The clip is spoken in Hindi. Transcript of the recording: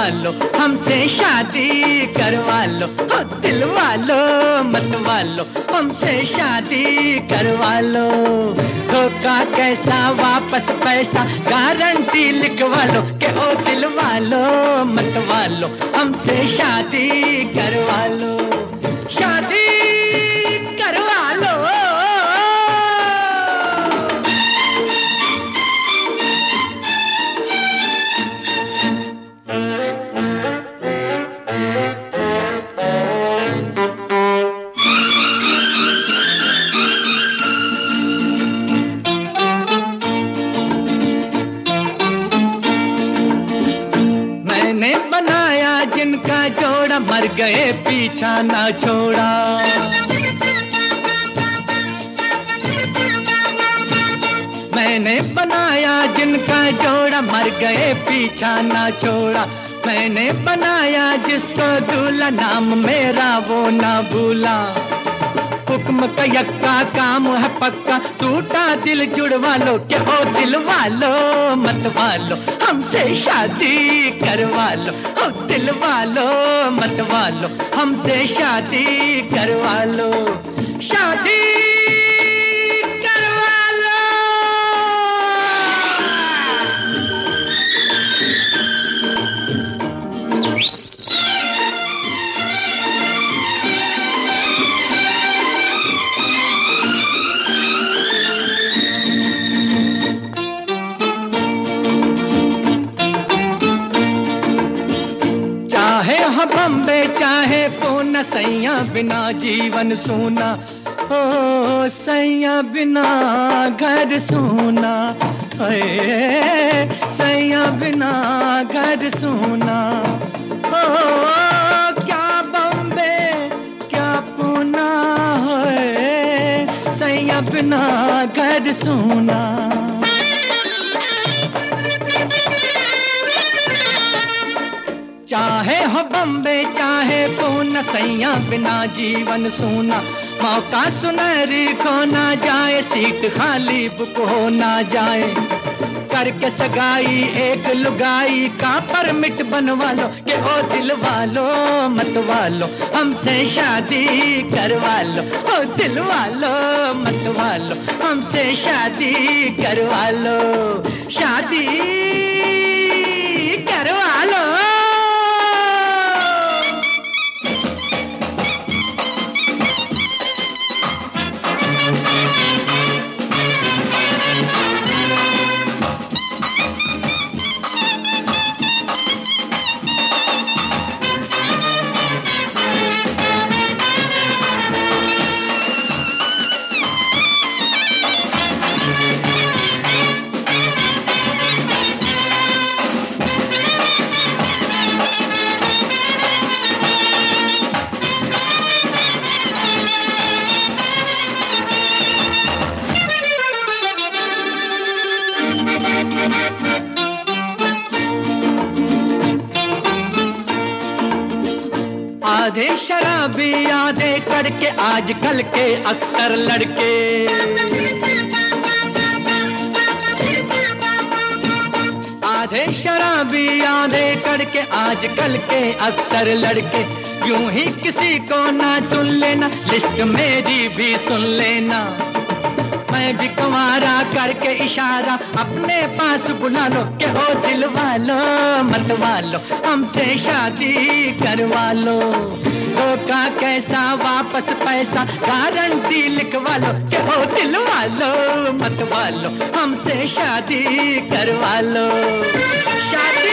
लो, हमसे शादी करवा लो, हो दिल वालो मत वालो, हमसे शादी करवा लो। धोखा कैसा वापस पैसा गारंटी लिखवा लो, के ओ दिल वालो मत वालो, हमसे शादी करवा लो, शादी करवा लो। मैंने बनाया जिनका जोड़ा, मर गए पीछा ना छोड़ा। मैंने बनाया जिनका जोड़ा, मर गए पीछा ना छोड़ा। मैंने बनाया जिसको दूल्हा, नाम मेरा वो ना भूला। हुक्म का यक्का काम है पक्का, टूटा दिल जुड़वा लो, के ओ दिल वालो मत वालो, हमसे शादी करवा लो, ओ दिल वालो मत वालो, हमसे शादी करवा लो, शादी करवा लो। चाहे हो बम्बे चाहे पूना, सैया बिना जीवन सूना, ओ सैया बिना घर सूना, सैया बिना घर सूना। ओ क्या बम्बे क्या पूना, सैया बिना घर सूना। चाहे हो बम्बे चाहे पूना, सैया बिना जीवन सूना। मौका सुनहरी खो ना जाए, सीट खाली बुक हो ना जाए। करके सगाई एक लुगाई का परमिट बनवा लो, के ओ दिल वालो मत वालो, हमसे शादी करवा लो, ओ दिल वालो मत वालो, हमसे शादी करवा लो, शादी करवा लो। आधे शराबी आधे कड़के, आजकल के अक्सर लड़के। आधे शराबी आधे कड़के, आजकल के अक्सर लड़के। यूं ही किसी को ना चुन लेना, लिस्ट मेरी भी सुन लेना। मैं भी कुंवारा करके इशारा अपने पास बुला लो, के हो दिल वालो मत वालो, हमसे शादी करवा लो। धोखा कैसा वापस पैसा गारंटी लिखवा लो, के हो दिल वालो मत वालो, हमसे शादी करवा लो, शादी